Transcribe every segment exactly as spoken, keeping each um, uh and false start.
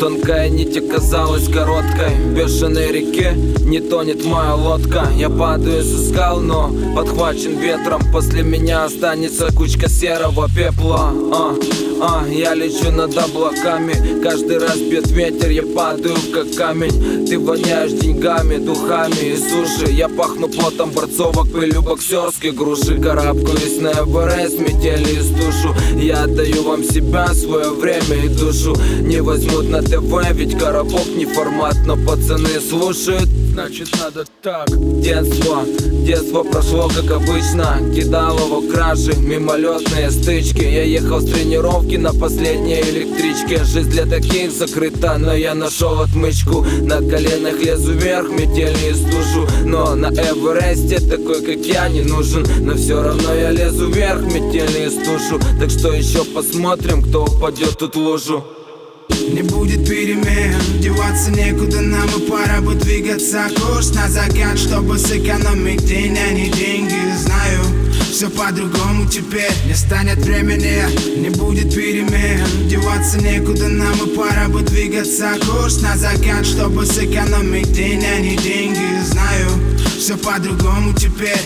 Тонкая нить оказалась короткой. В бешеной реке не тонет моя лодка. Я падаю со скал, но подхвачен ветром. После меня останется кучка серого пепла. а, а, Я лечу над облаками. Каждый раз бьет ветер, я падаю как камень. Ты воняешь деньгами, духами и суши. Я пахну потом борцовок, пылью боксерской груши. Карабкаюсь на Эверест, метели и стушу. Я отдаю вам себя, свое время и душу. Не возьмут на ТВ, ведь коробок не формат. Но пацаны слушают, значит надо так. Детство, детство прошло как обычно. Кидал его кражи, мимолетные стычки. Я ехал с тренировки на последней электричке. Жизнь для таких закрыта, но я нашел отмычку. На коленах лезу вверх, метели и стушу. Но на Эвересте такой как я не нужен. Но все равно я лезу вверх, метели и стушу. Так что еще посмотрим, кто упадет тут в лужу. Не будет перемен, деваться некуда нам, и пора бы двигаться. Курс на закат, чтобы сэкономить день, а не деньги. Знаю, все по-другому теперь, не станет времени. Не будет перемен, деваться некуда нам, и пора бы двигаться. Курс на закат, чтобы сэкономить день, а не деньги. Знаю, все по-другому теперь.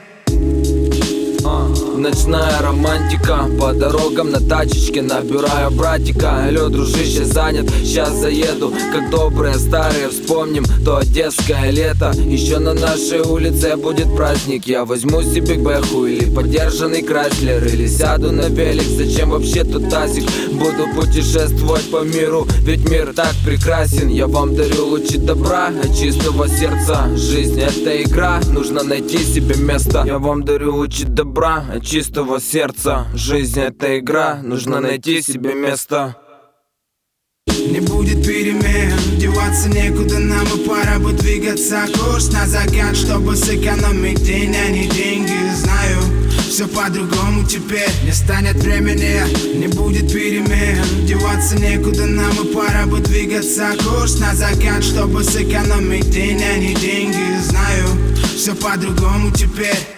Ночная романтика, по дорогам на тачечке набираю братика. Алло, дружище, занят, сейчас заеду. Как добрые старые вспомним то одесское лето. Еще на нашей улице будет праздник. Я возьму себе бэху или подержанный Крайслер. Или сяду на велик, зачем вообще тут тазик? Буду путешествовать по миру, ведь мир так прекрасен. Я вам дарю лучи добра от чистого сердца. Жизнь это игра, нужно найти себе место. Я вам дарю лучи добра от чистого сердца. Жизнь это игра, нужно найти себе место. Не будет перемен, деваться некуда нам, и пора бы двигаться. Курс на закат, чтобы сэкономить день, а не деньги. Знаю, все по-другому теперь, не станет времени. Не будет перемен, деваться некуда нам, и пора бы двигаться. Курс на закат, чтобы сэкономить день, а не деньги. Знаю, все по-другому теперь.